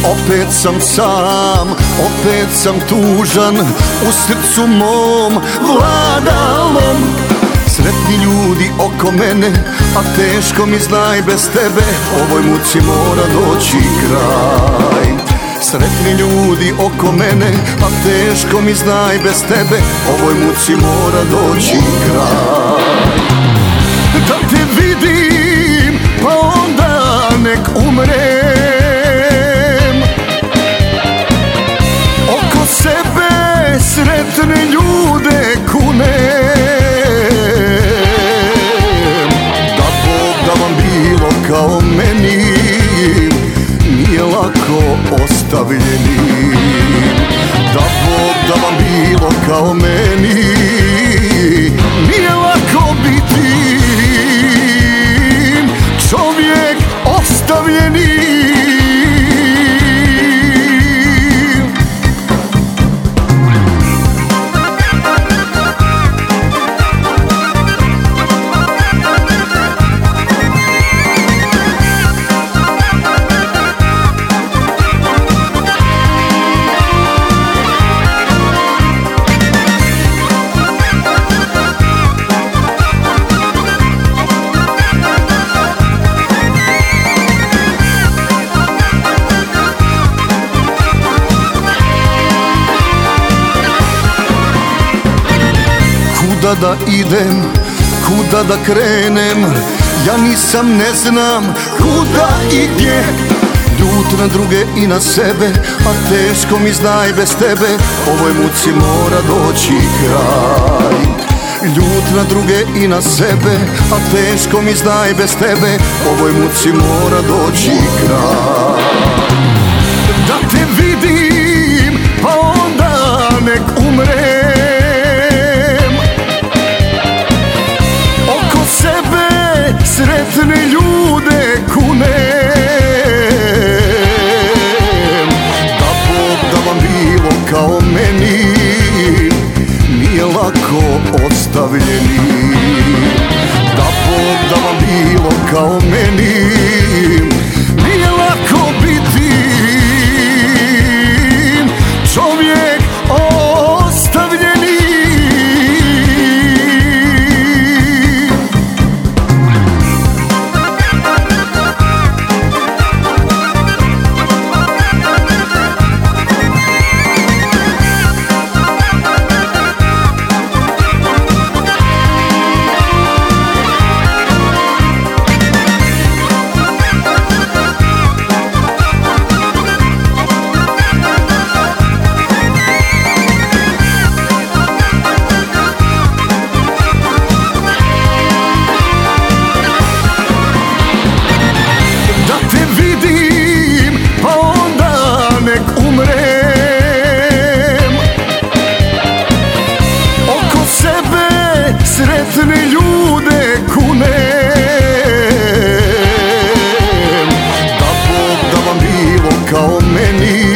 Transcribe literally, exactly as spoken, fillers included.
opet sam sam, opet sam tužan, u srcu mom vladalom. Sretni ljudi oko mene, a teško mi znaj bez tebe, ovoj muci mora doći kraj. Sretni ljudi oko mene, a teško mi znaj bez tebe, ovoj muci mora doći kraj. Da te vidim, pa onda nek umrem, oko sebe sretne ljude kunem. Da Bog da vam bilo kao meni, nije lako ostavljeni. Da Bog da vam bilo kao meni, nije lako biti čovjek ostavljeni. Kuda da idem, kuda da krenem, ja nisam, ne znam kuda i gdje. Ljut na druge i na sebe, a teško mi znaj bez tebe, ovoj muci mora doći kraj. Ljut na druge i na sebe, a teško mi znaj bez tebe, ovoj muci mora doći kraj. Da te vidim, pa onda nek umrem, sretne ljude kunem. Da Bog da vam bilo kao meni, nije lako ostavljeni. Da Bog da vam bilo kao meni, nije lako biti čovjek ostavljeni. Sretne ljude kunem. Da Bog da vam bilo kao meni,